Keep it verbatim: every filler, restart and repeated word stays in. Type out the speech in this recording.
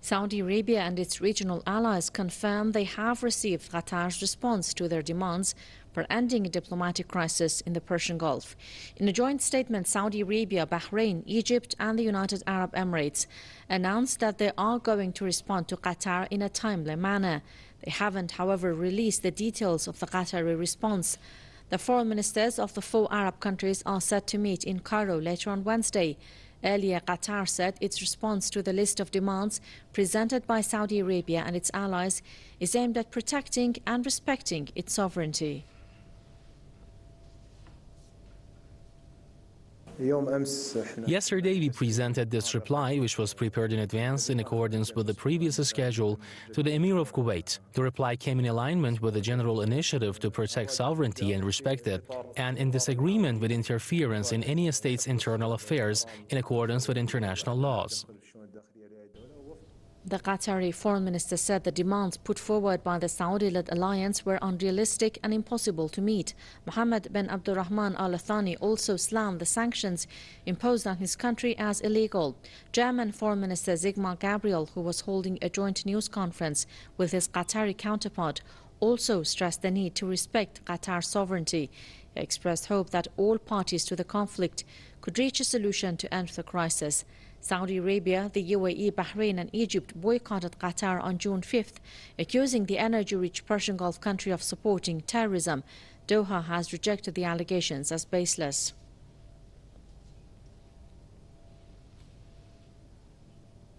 Saudi Arabia and its regional allies confirm they have received Qatar's response to their demands for ending a diplomatic crisis in the Persian Gulf. In a joint statement, Saudi Arabia, Bahrain, Egypt and the United Arab Emirates announced that they are going to respond to Qatar in a timely manner. They haven't, however, released the details of the Qatari response. The foreign ministers of the four Arab countries are set to meet in Cairo later on Wednesday. Earlier, Qatar said its response to the list of demands presented by Saudi Arabia and its allies is aimed at protecting and respecting its sovereignty. Yesterday, we presented this reply, which was prepared in advance in accordance with the previous schedule, to the Emir of Kuwait. The reply came in alignment with the general initiative to protect sovereignty and respect it, and in disagreement with interference in any state's internal affairs in accordance with international laws. The Qatari foreign minister said the demands put forward by the Saudi-led alliance were unrealistic and impossible to meet. Mohammed bin Abdulrahman Al Thani also slammed the sanctions imposed on his country as illegal. German Foreign Minister Sigmar Gabriel, who was holding a joint news conference with his Qatari counterpart, also stressed the need to respect Qatar's sovereignty. He expressed hope that all parties to the conflict could reach a solution to end the crisis. Saudi Arabia, the U A E, Bahrain and Egypt boycotted Qatar on June fifth, accusing the energy-rich Persian Gulf country of supporting terrorism. Doha has rejected the allegations as baseless.